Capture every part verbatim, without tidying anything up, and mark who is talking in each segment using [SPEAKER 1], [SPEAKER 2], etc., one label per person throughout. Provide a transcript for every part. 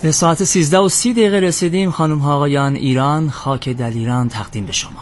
[SPEAKER 1] به ساعت سیزده و سی دقیقه رسیدیم. خانم ها آقایان، ایران خاک دلیران تقدیم به شما.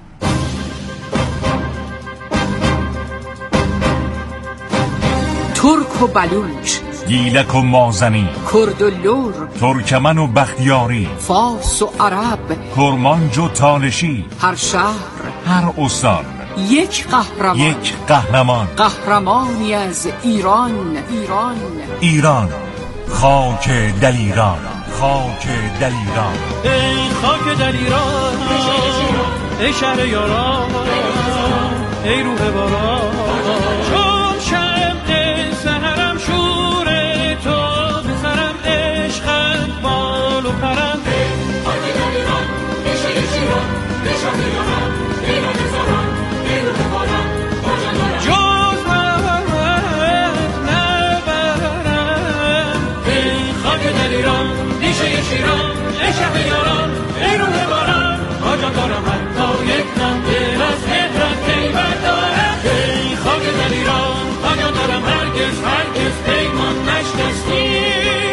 [SPEAKER 2] ترک و بلوچ،
[SPEAKER 3] گیلک و مازنی،
[SPEAKER 2] کرد و لور،
[SPEAKER 3] ترکمن و بختیاری،
[SPEAKER 2] فارس و عرب،
[SPEAKER 3] کرمانج و تالشی،
[SPEAKER 2] هر شهر،
[SPEAKER 3] هر استان
[SPEAKER 2] یک قهرمان،
[SPEAKER 3] یک قهرمان،
[SPEAKER 2] قهرمانی از ایران. ایران
[SPEAKER 3] ایران خاک دلیران، خاک دلیران.
[SPEAKER 4] ای خاک دلیران، ای شهر یاران، ای روح باران، چون شمع سحرم شور تو بسرم، عشقت بال و پرم. ای خاک دلیران، ای شهر شیران، ای شهر یاران، ای روح باران، ای روح باران، جز محمد نبرم. ای خاک دلیران، ای شهر شیران، ای شهر یاران، ای روح باران، آجان دارم حتی یک نم دل از مهرت کیبت دارم. ای خاک دلیران، آجان دارم هرگز هرگز پیمان نشکستیم.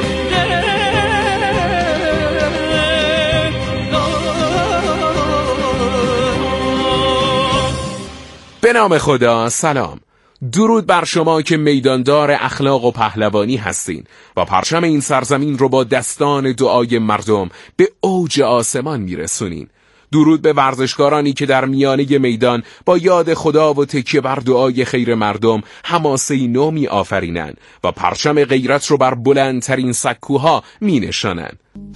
[SPEAKER 5] به نام خدا. سلام، درود بر شما که میداندار اخلاق و پهلوانی هستین و پرچم این سرزمین رو با دستان دعای مردم به اوج آسمان میرسونین. درود به ورزشکارانی که در میانه میدان با یاد خدا و تکیه بر دعای خیر مردم حماسه‌ای نو می آفرینن و پرچم غیرت رو بر بلندترین سکوها می نشانن.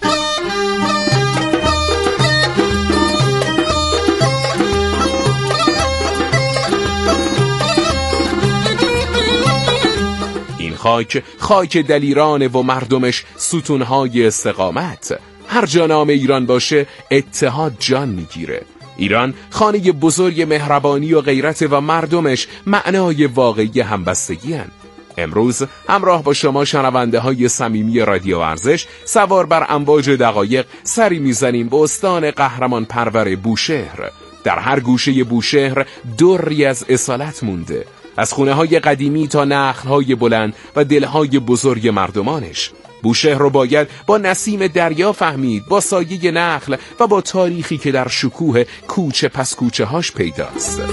[SPEAKER 5] خاک خاک دلیران و مردمش ستونهای استقامت. هر جا نام ایران باشه اتحاد جان میگیره. ایران خانه بزرگ مهربانی و غیرت و مردمش معنای واقعی همبستگی هن. امروز همراه با شما شنونده های صمیمی رادیو ورزش سوار بر امواج دقایق سری میزنیم به استان قهرمان پرور بوشهر. در هر گوشه بوشهر دوری از اصالت مونده، از خونه های قدیمی تا نخل های بلند و دلهای بزرگ مردمانش. بوشهر رو باید با نسیم دریا فهمید، با سایه نخل و با تاریخی که در شکوه کوچه پس کوچه هاش پیداست.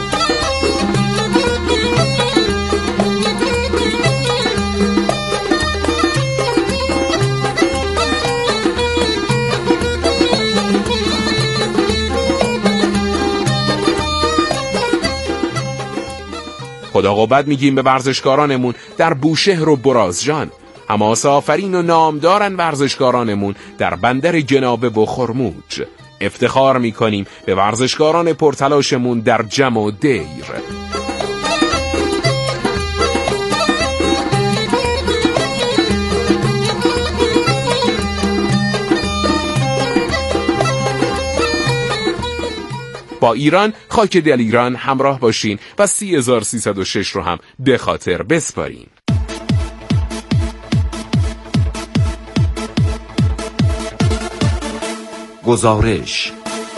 [SPEAKER 5] خدا قوت میگیم به ورزشکارانمون در بوشهر و برازجان. حماسه آفرین و نامدارن ورزشکارانمون در بندر جنابه و خرموج. افتخار میکنیم به ورزشکاران پرتلاشمون در جم و دیر. با ایران خاک دلیران همراه باشین و سی هزار و سیصد و شش رو هم به خاطر بسپارین.
[SPEAKER 6] گزارش.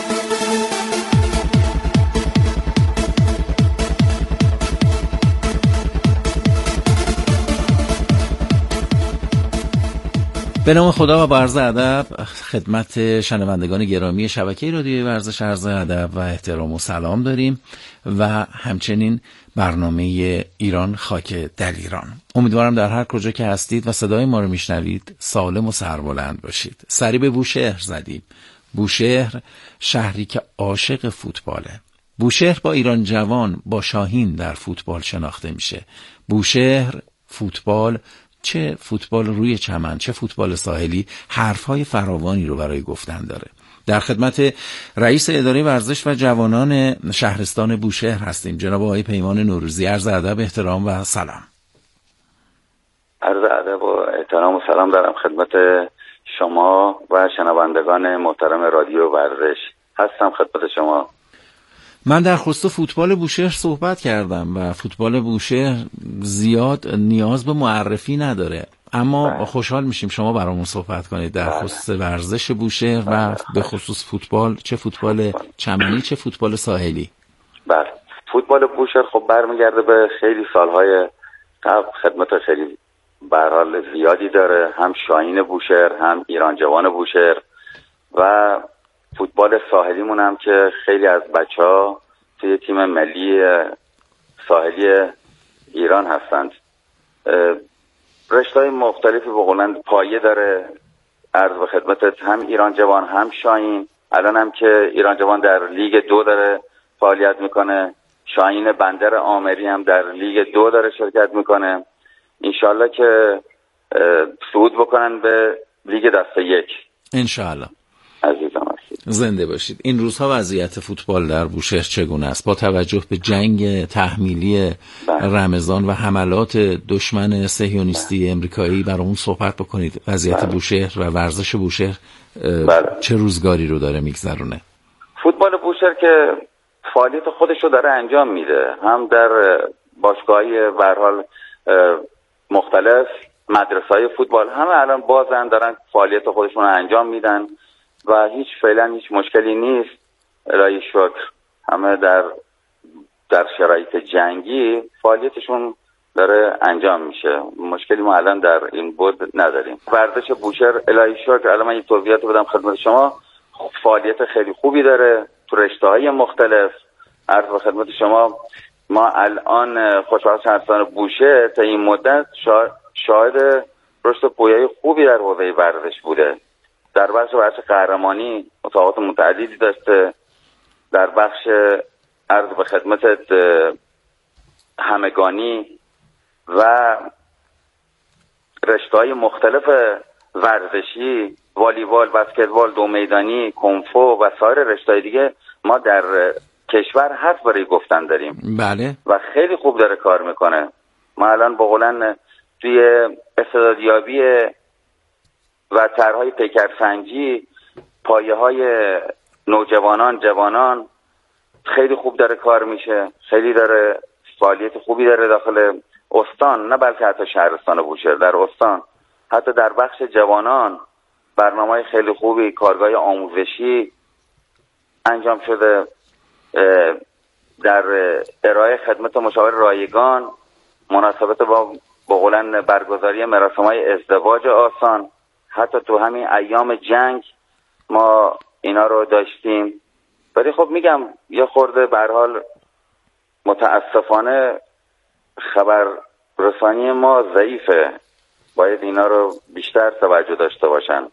[SPEAKER 7] به نام خدا و با عرض ادب خدمت شنوندگان گرامی شبکه رادیوی ورزش عرض ادب و احترام و سلام داریم و همچنین برنامه ایران خاک دلیران. امیدوارم در هر کجا که هستید و صدای ما رو میشنوید سالم و سربلند باشید. سری به بوشهر زدیم. بوشهر شهری که عاشق فوتباله. بوشهر با ایران جوان، با شاهین در فوتبال شناخته میشه. بوشهر فوتبال، چه فوتبال روی چمن چه فوتبال ساحلی، حرفهای فراوانی رو برای گفتن داره. در خدمت رئیس اداره ورزش و جوانان شهرستان بوشهر هستیم، جناب آقای پیمان نوروزی. عرض ادب، احترام و سلام.
[SPEAKER 8] عرض ادب و احترام و سلام دارم خدمت شما و شنوندگان محترم رادیو ورزش. هستم خدمت شما.
[SPEAKER 7] من در خصوص فوتبال بوشهر صحبت کردم و فوتبال بوشهر زیاد نیاز به معرفی نداره، اما بله. خوشحال میشیم شما برامون صحبت کنید در خصوص ورزش بوشهر بله. و به خصوص فوتبال، چه فوتبال چمنی چه فوتبال ساحلی.
[SPEAKER 8] بله، فوتبال بوشهر خب برمیگرده به خیلی سالهای قبل. خدمت خیلی به هر حال زیادی داره، هم شاهین بوشهر، هم ایران جوان بوشهر و فوتبال ساحلیمون هم که خیلی از بچه‌ها توی تیم ملی ساحلی ایران هستند. رشته‌های مختلفی به قولن پایه داره. عرض به خدمتت هم ایران جوان هم شاهین. الان هم که ایران جوان در لیگ دو داره فعالیت میکنه، شاهین بندر آمری هم در لیگ دو داره شرکت میکنه. انشالله که صعود بکنن به لیگ دسته یک.
[SPEAKER 7] انشالله.
[SPEAKER 8] عزیزم هستید.
[SPEAKER 7] زنده باشید. این روزها وضعیت فوتبال در بوشهر چگونه است با توجه به جنگ تحمیلی رمضان و حملات دشمن صهیونیستی امریکایی؟ برامون صحبت بکنید وضعیت بله. بوشهر و ورزش بوشهر بله. چه روزگاری رو داره میگذرونه؟
[SPEAKER 8] فوتبال بوشهر که فعالیت خودش رو داره انجام میده، هم در باشگاه‌های به هر حال مختلف، مدرسه‌های فوتبال همه الان بازن، دارن فعالیت خودشون رو انجام میدن و هیچ فعلا هیچ مشکلی نیست. الهی شکر همه در در شرایط جنگی فعالیتشون داره انجام میشه، مشکلی ما الان در این بود نداریم. ورزش بوشهر الهی شکر الان من این توضیحات بدم خدمت شما، فعالیت خیلی خوبی داره تو رشته‌های مختلف. عرض به خدمت شما ما الان خوشبخت شهرستان بوشهر تا این مدت شاهد رشد پویایی خوبی در حوزه ورزش بوده. در بخش ورزش قهرمانی مسابقات متعددی داشته، در بخش عرض به خدمتت همگانی و رشته‌های مختلف ورزشی، والیبال، بسکتبال، دو میدانی، کنفو و سایر رشته‌های دیگه ما در کشور هست برای گفتن داریم.
[SPEAKER 7] بله.
[SPEAKER 8] و خیلی خوب داره کار میکنه. ما الان با قولن توی استعدادیابی و طرح‌های پیکرسنجی پایه‌های نوجوانان، جوانان خیلی خوب داره کار میشه، خیلی داره فعالیت خوبی داره داخل استان، نه بلکه حتی شهرستان بوشهر، در استان حتی در بخش جوانان برنامه‌های خیلی خوبی، کارگاه آموزشی انجام شده در ارائه خدمت مشاور رایگان مناسبت با بقولن برگزاری مراسم‌های ازدواج آسان. حتی تو همین ایام جنگ ما اینا رو داشتیم. ولی خب میگم یه خورده به هر حال متاسفانه خبر رسانی ما ضعیفه، باید اینا رو بیشتر توجه داشته باشن.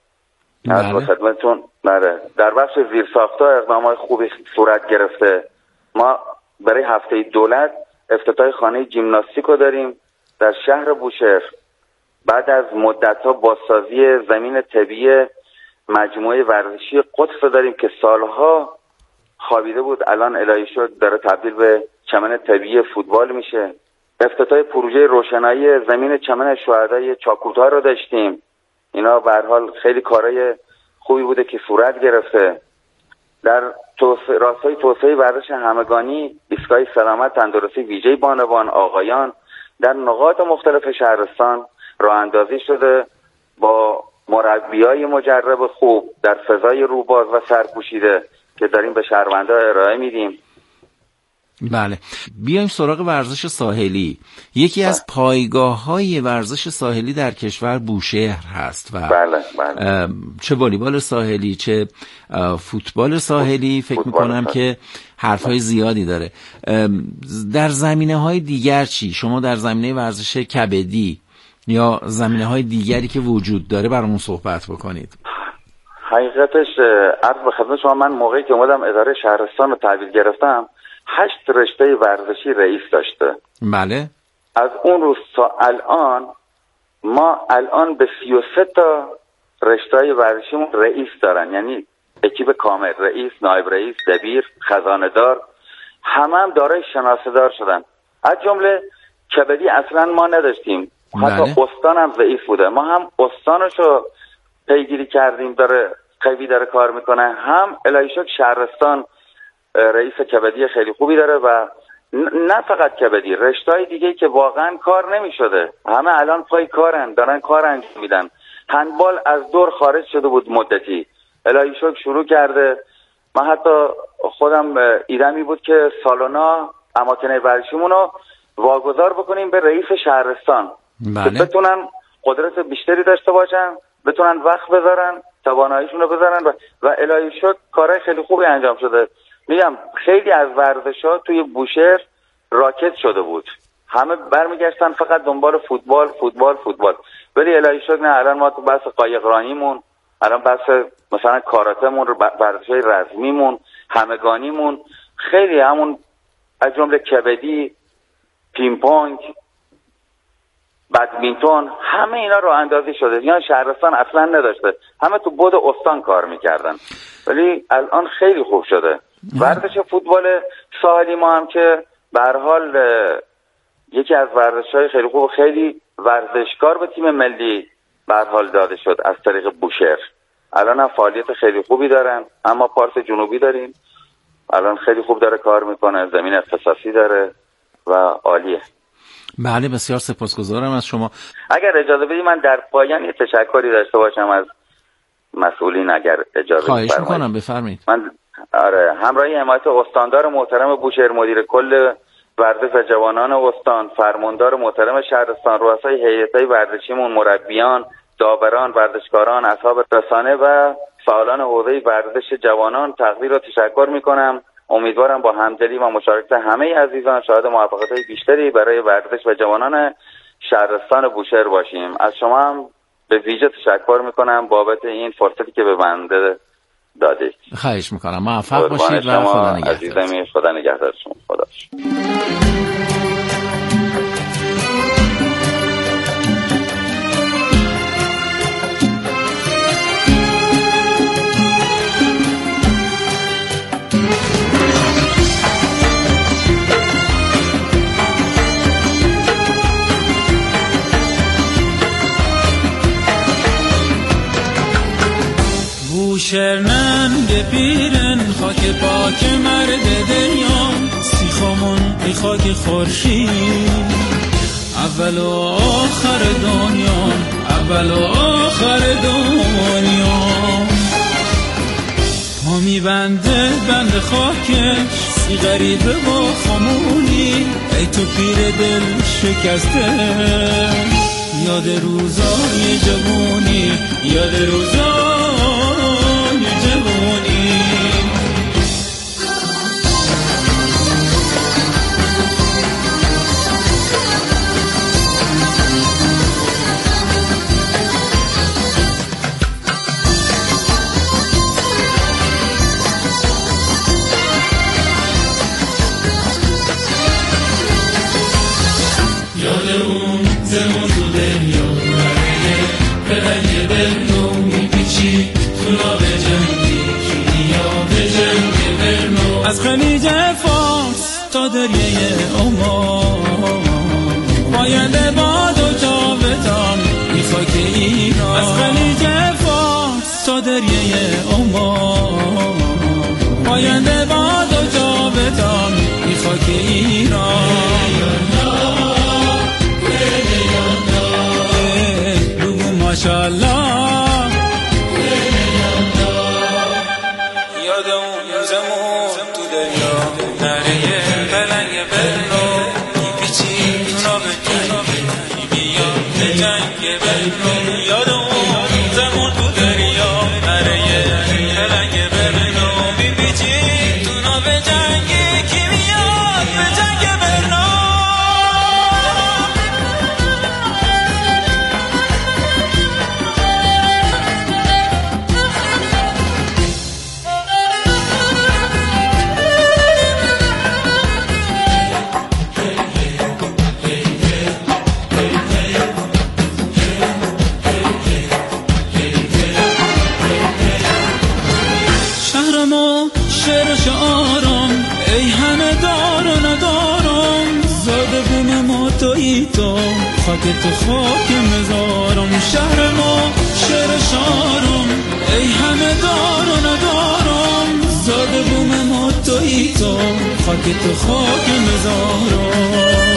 [SPEAKER 8] از با خدمتون نره. در بخش زیرساخت‌ها اقدامات خوبی صورت گرفته. ما برای هفته دولت افتتاح خانه ژیمناستیک رو داریم در شهر بوشهر. بعد از مدت‌ها بازسازی زمین طبیعی مجموعه ورزشی قدس داریم که سالها خوابیده بود، الان الهی شد داره تبدیل به چمن طبیعی فوتبال میشه. افتتاح پروژه روشنایی زمین چمن شهدای چاکوتا رو داشتیم. اینا به هر حال خیلی کارهای خوبی بوده که صورت گرفته. در توسعه راستای توسعه ورزش همگانی ایستگاه سلامت تندرستی ویژه بانوان آقایان در نقاط مختلف شهرستان راه اندازی شده با مربیای مجرب خوب در فضای روباز و سرپوشیده که داریم به شهروندان ارائه میدیم.
[SPEAKER 7] بله. بیایم سراغ ورزش ساحلی. یکی بله. از پایگاه‌های ورزش ساحلی در کشور بوشهر هست و
[SPEAKER 8] بله بله.
[SPEAKER 7] چه والیبال ساحلی چه فوتبال ساحلی فکر می‌کنم که حرف‌های زیادی داره. در زمینه‌های دیگر چی؟ شما در زمینه ورزش کبدی یا زمینه‌های دیگری که وجود داره برامون صحبت بکنید.
[SPEAKER 8] حقیقتش عرض به خدمت شما، من موقعی که اومدم اداره شهرستان رو تحویل گرفتم هشت رشته ورزشی رئیس داشته.
[SPEAKER 7] بله.
[SPEAKER 8] از اون روز تا الان ما الان به سی و سه تا رشته ورزشیمون رئیس دارن، یعنی اکیپ کامل، رئیس، نایب رئیس، دبیر، خزانه‌دار، همه هم دارای شناسه‌دار شدن. از جمله کبدی اصلا ما نداشتیم. حتی بله. استان هم ضعیف بوده. ما هم استانشو پیگیری کردیم، داره قوی داره کار میکنه، هم الهی شکر شهرستان رئیس کبدی خیلی خوبی داره و نه فقط کبدی، رشته‌های دیگه که واقعا کار نمی‌شده همه الان پای کارن، دارن کار انجام میدن. هندبال از دور خارج شده بود مدتی، الهی شکر شروع کرده. من حتی خودم ایدمی بود که سالونا اماکن ورزشیمون رو واگذار بکنیم به رئیس شهرستان.
[SPEAKER 7] بله.
[SPEAKER 8] بتونن قدرت بیشتری داشته باشن، بتونن وقت بذارن، تواناییشون رو بذارن و, و الهی شکر کارهای خیلی خوبی انجام شده. میگم خیلی از ورزش‌ها توی بوشهر راکت شده بود، همه برمیگشتن فقط دنبال فوتبال فوتبال فوتبال، ولی الهی شکر نه، الان ما تو بحث قایقرانیمون، الان بحث مثلا کاراتمون، ورزش‌های رزمیمون، همگانیمون، خیلی همون از جمله کبدی، پینگ پونگ، بدمینتون، همه اینا راه اندازی شده. یعنی شهرستان اصلا نداشته، همه تو بود استان کار میکردن، ولی الان خیلی خوب شده. ورزش فوتبال ساحلی ما هم که به هر حال یکی از ورزش‌های خیلی خوب، خیلی ورزشکار به تیم ملی به هر حال داده شد از طریق بوشهر. الان هم فعالیت خیلی خوبی دارن، اما پارس جنوبی داریم الان خیلی خوب داره کار میکنه، زمین اختصاصی داره و عالیه.
[SPEAKER 7] بله بسیار سپاسگزارم از شما.
[SPEAKER 8] اگر اجازه بدید من در پایان یه تشکری داشته باشم از مسئولین، اگر اجازه
[SPEAKER 7] خواهش
[SPEAKER 8] بفرمایید.
[SPEAKER 7] میکنم بفرمایید.
[SPEAKER 8] من آره همراهی حمایت استاندار محترم بوشهر، مدیر کل ورزش و جوانان استان، فرماندار محترم شهرستان، رؤسای هیئت‌های ورزشیمون، مربیان، داوران، ورزشکاران، اصحاب رسانه و فعالان حوزه ورزش جوانان تقدیر و تشکر میکنم. امیدوارم با همدلی و مشارکت همه عزیزان شاهد موفقیت‌های بیشتری برای ورزش و جوانان شهرستان بوشهر باشیم. از شما هم به ویژه تشکر میکنم بابت این فرصتی که به بنده دادید.
[SPEAKER 7] خواهش میکنم، موفق باشید و خدا نگهدار.
[SPEAKER 8] عزیزم خدا نگهدار شما. خدا
[SPEAKER 4] شرننگ پیرن خاک پاک مرد دنیا، سیخامون ای خاک خورشید، اول و آخر دنیا، اول و آخر دنیا. ما میبنده بند خاکش سی غریبه و خامونی، ای تو پیر دل شکسته، یاد روزای جوانی، یاد روزای از خلیج فارس تا دریای عمان، پاینده باد و جاودان این خاک ایران. از خلیج فارس تا دریای عمان، پاینده باد و جاودان این خاک ایران. بگو ماشاءالله، خاک تو خاک مزارم، شهر ما شهر شارم، ای همه دار و ندارم، زاده بوم ما تویی تو، خاک تو خاک مزارم.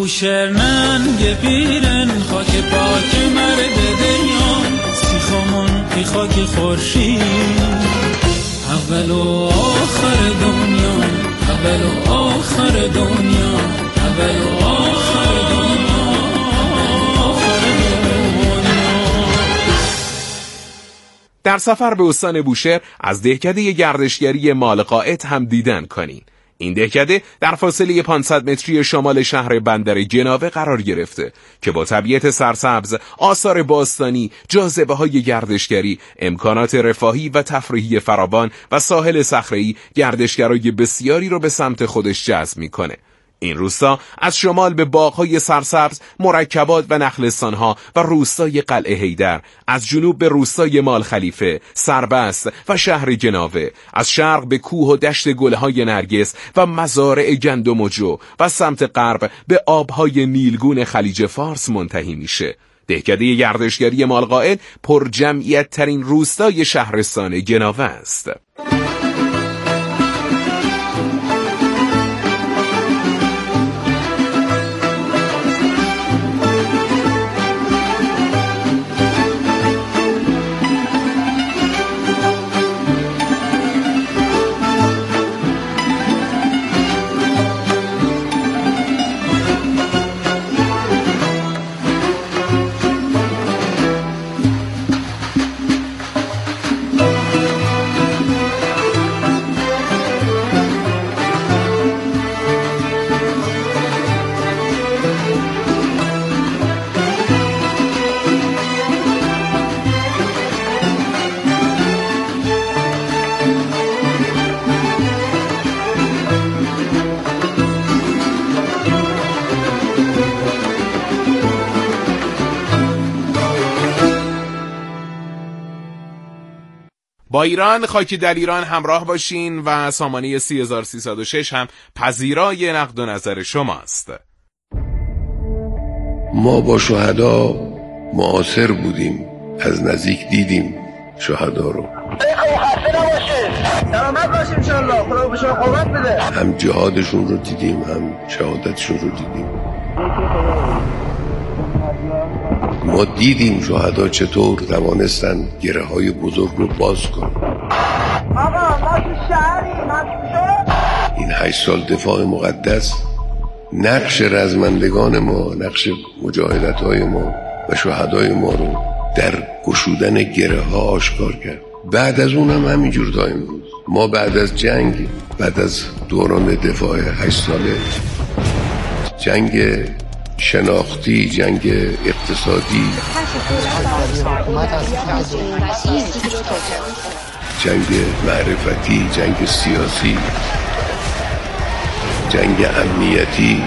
[SPEAKER 4] بوشرنن گپیرن خاک پاک مرد دیان سیخامون ای خاک خورشید اول و آخر دنیا اول و آخر دنیا اول و آخر دنیا آخر دنیا.
[SPEAKER 5] در سفر به استان بوشهر از دهکده گردشگری مالقائد هم دیدن کنین. این دهکده در فاصله پانصد متری شمال شهر بندر جناوه قرار گرفته که با طبیعت سرسبز، آثار باستانی، جاذبه‌های گردشگری، امکانات رفاهی و تفریحی فراوان و ساحل صخره‌ای گردشگرای بسیاری رو به سمت خودش جذب می‌کنه. این روستا از شمال به باغ‌های سرسبز، مرکبات و نخلستان‌ها و روستای قلعه حیدر، از جنوب به روستای مال خلیفه، سربست و شهر جناوه، از شرق به کوه و دشت گل‌های نرگس و مزارع گندم و جو و سمت غرب به آب‌های نیلگون خلیج فارس منتهی میشه. دهکده گردشگری مالقائد پر جمعیت ترین روستای شهرستان جناوه است. با ایران خاک در ایران همراه باشین و سامانه سی هزار و سیصد و شش هم پذیرای نقد و نظر شماست.
[SPEAKER 9] ما با شهدا معاصر بودیم، از نزدیک دیدیم شهدا رو. هم جهادشون رو دیدیم، هم شهادتشون رو دیدیم. ما دیدیم شهدا چطور توانستن گره های بزرگ رو باز کنن. این هشت سال دفاع مقدس نقش رزمندگان ما، نقش مجاهدت های ما و شهدای ما رو در گشودن گره ها آشکار کرد. بعد از اون هم همینجور تا امروز ما بعد از جنگ، بعد از دوران دفاع هشت ساله، جنگ شناختی، جنگ اقتصادی، جنگ معرفتی، جنگ سیاسی، جنگ امنیتی،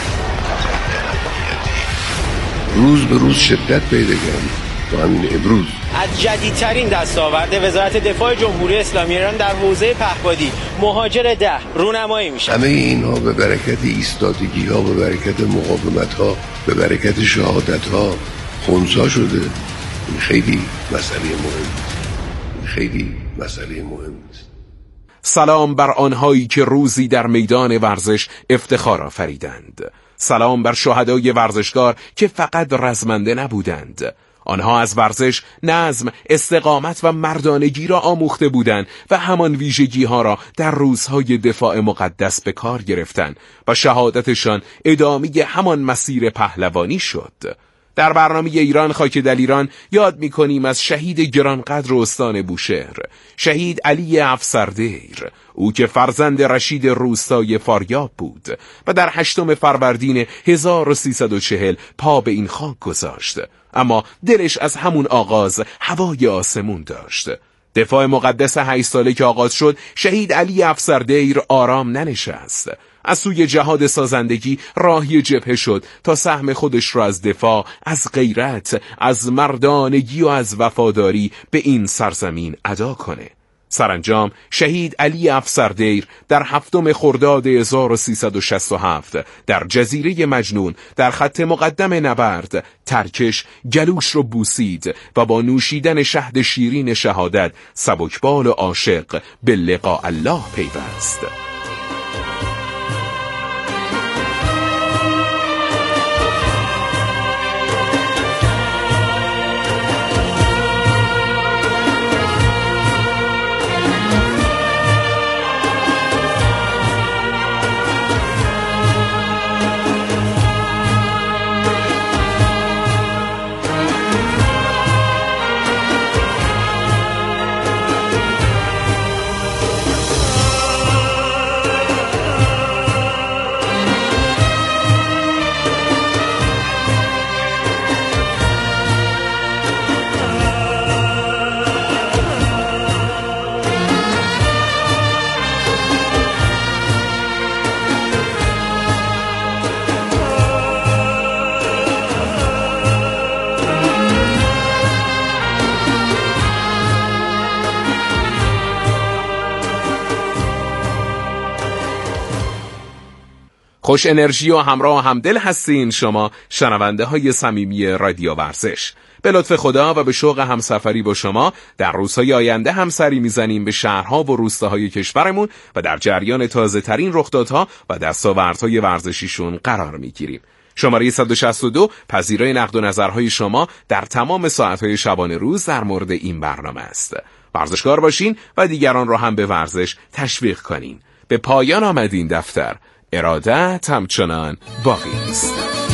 [SPEAKER 9] روز به روز شدت پیدا کرد تا همین امروز.
[SPEAKER 10] از جدیدترین دستاورد وزارت دفاع جمهوری اسلامی ایران در حوزه پهپادی مهاجر ده رونمایی میشه.
[SPEAKER 9] همه اینها به برکت ایستادگی ها، به برکت مقاومت ها، به برکت شهادت ها خنثی شده. این خیلی مسئله مهم، این خیلی مسئله مهم است.
[SPEAKER 5] سلام بر آنهایی که روزی در میدان ورزش افتخار آفریدند. سلام بر شهدای ورزشکار که فقط رزمنده نبودند. آنها از ورزش نظم، استقامت و مردانگی را آموخته بودند و همان ویژگی ها را در روزهای دفاع مقدس به کار گرفتند و شهادتشان ادامه همان مسیر پهلوانی شد. در برنامه ایران خاک در ایران یاد می‌کنیم از شهید گرانقدر استان بوشهر، شهید علی افسردیر، او که فرزند رشید روستای فاریاب بود و در هشتم فروردین هزار و سیصد و چهل پا به این خاک گذاشت، اما دلش از همون آغاز هوای آسمون داشت. دفاع مقدس هشت ساله که آغاز شد، شهید علی افسردیر آرام ننشست. از سوی جهاد سازندگی راهی جبهه شد تا سهم خودش را از دفاع، از غیرت، از مردانگی و از وفاداری به این سرزمین ادا کنه. سرانجام شهید علی افسردیر در هفتم خرداد هزار و سیصد و شصت و هفت در جزیره مجنون در خط مقدم نبرد ترکش گلوش رو بوسید و با نوشیدن شهد شیرین شهادت سبکبال و عاشق به لقاء الله پیوست. خوش انرژی و همراه و همدل هستین شما شنونده های صمیمی رادیو ورزش. به لطف خدا و به شوق همسفری با شما در روزهای آینده هم سری میزنیم به شهرها و روستاهای کشورمون و در جریان تازه ترین رخدادها و دستاوردهای ورزشیشون قرار میگیریم. شماره صد و شصت و دو پذیرای نقد و نظرهای شما در تمام ساعتهای شبانه روز در مورد این برنامه است. ورزشکار باشین و دیگران را هم به ورزش تشویق کنین. به پایان آمد این دفتر. ارادت همچنان باقی است.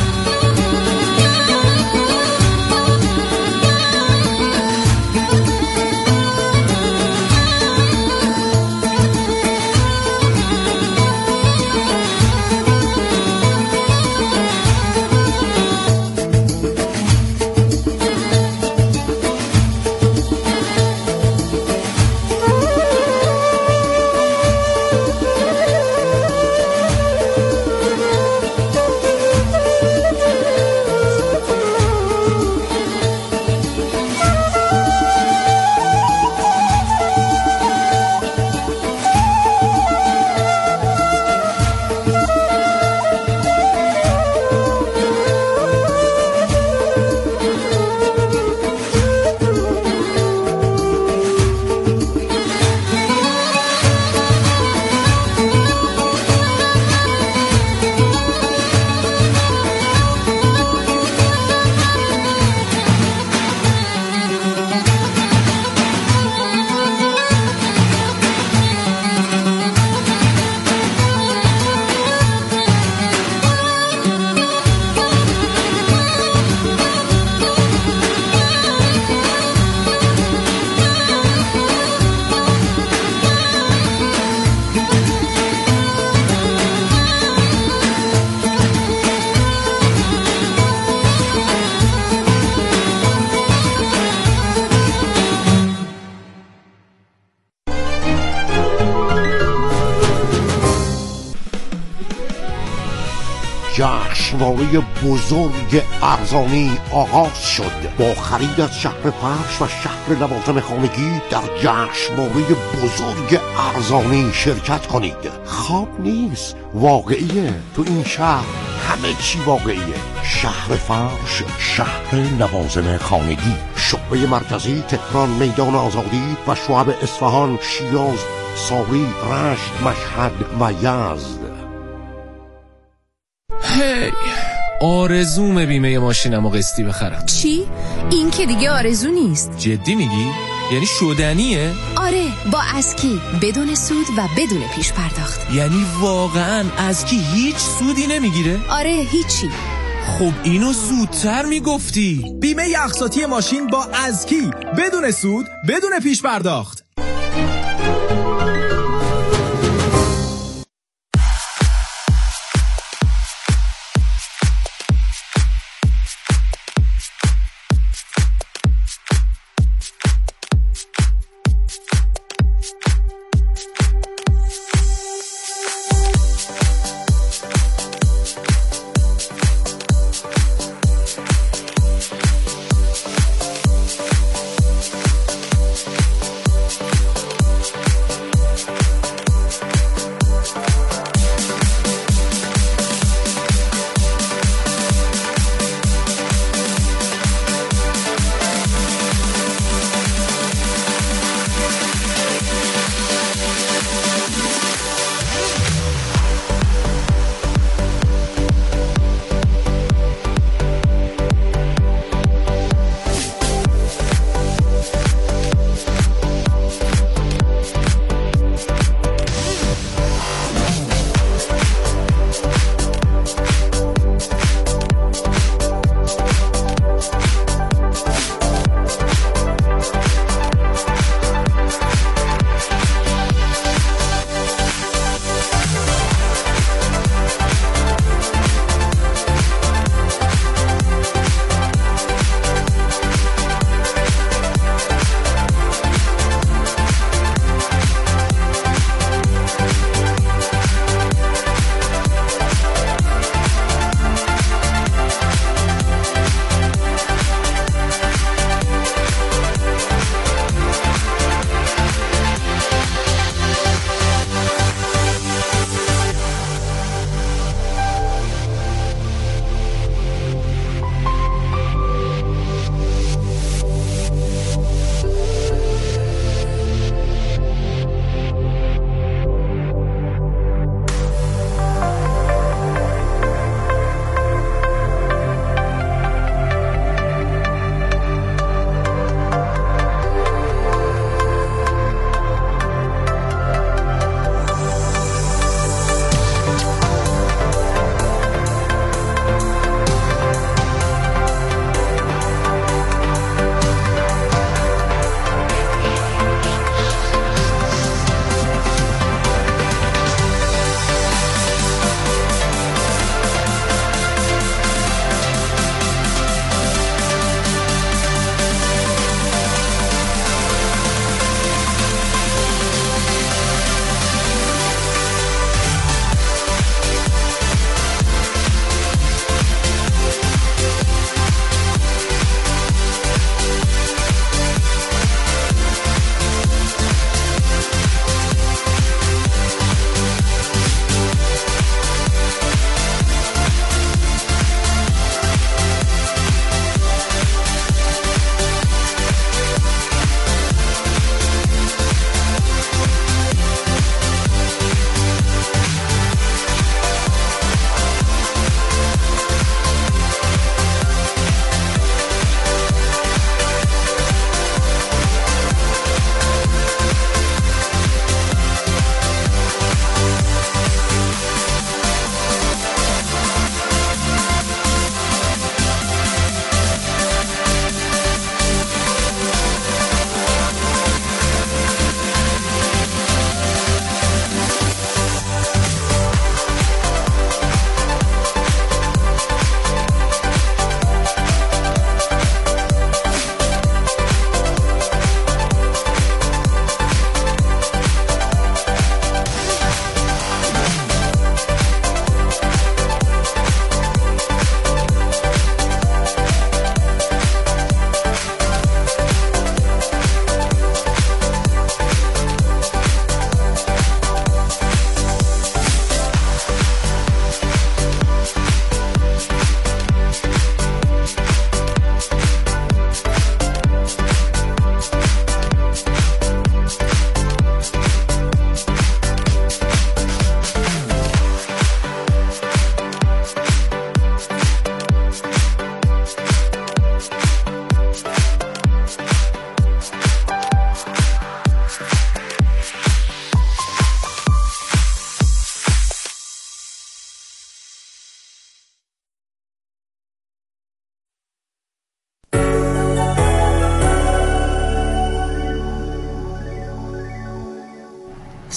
[SPEAKER 11] جشنواره بزرگ ارزانی آغاز شد. با خرید از شهر فرش و شهر لوازم خانگی در جشنواره بزرگ ارزانی شرکت کنید. خواب نیست، واقعیه. تو این شهر همه چی واقعیه. شهر فرش، شهر لوازم خانگی، شعبه مرکزی تهران، میدان آزادی و شعب اصفهان، شیراز، ساری، رشت، مشهد و یزد.
[SPEAKER 12] هی آرزوم بیمه ماشینمو قسطی بخرم.
[SPEAKER 13] چی؟ این که دیگه آرزو نیست.
[SPEAKER 12] جدی میگی؟ یعنی شدنیه؟
[SPEAKER 13] آره، با اسکی، بدون سود و بدون پیش پرداخت.
[SPEAKER 12] یعنی واقعا اسکی هیچ سودی نمیگیره؟
[SPEAKER 13] آره، هیچی.
[SPEAKER 12] خب اینو زودتر میگفتی.
[SPEAKER 14] بیمه اقساطی ماشین با اسکی، بدون سود، بدون پیش پرداخت.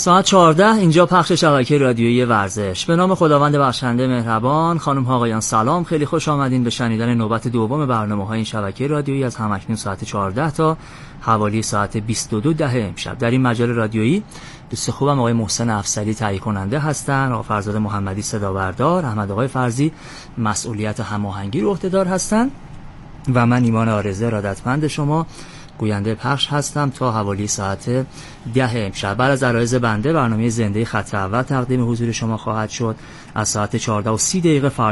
[SPEAKER 1] ساعت چهارده اینجا پخش شبکه رادیویی ورزش. به نام خداوند بخشنده مهربان. خانم ها آقایان سلام، خیلی خوش آمدین به شنیدن نوبت دوم برنامه‌های این شبکه رادیویی از همکنون ساعت چهارده تا حوالی ساعت بیست و دو ده امشب. در این مجال رادیویی دوست خوبم آقای محسن افسری تهیه کننده هستن، آقای فرزاد محمدی صدا بردار، احمد آقای فرزی مسئولیت هماهنگی رو عهده‌دار هستن و من ایمان آرزه ارادتمند شما گوینده پخش هستم تا حوالی ساعت ده امشب. بعد از عرایض بنده برنامه زنده خط اول تقدیم حضور شما خواهد شد از ساعت چهارده و سی دقیقه فردا